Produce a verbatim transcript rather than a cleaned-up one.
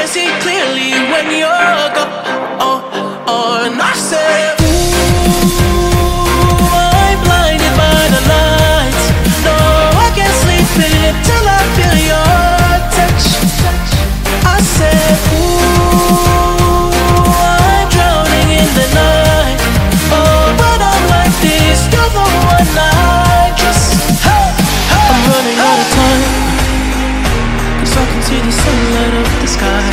see clearly when you're gone. Oh, oh, and I said, ooh, I'm blinded by the lights. No, I can't sleep until I feel your touch. I said, ooh, I'm drowning in the night. Oh, but I'm like this, you're the one I trust. Hey, hey, I'm running out of time, 'cause I can see the sun light up the sky.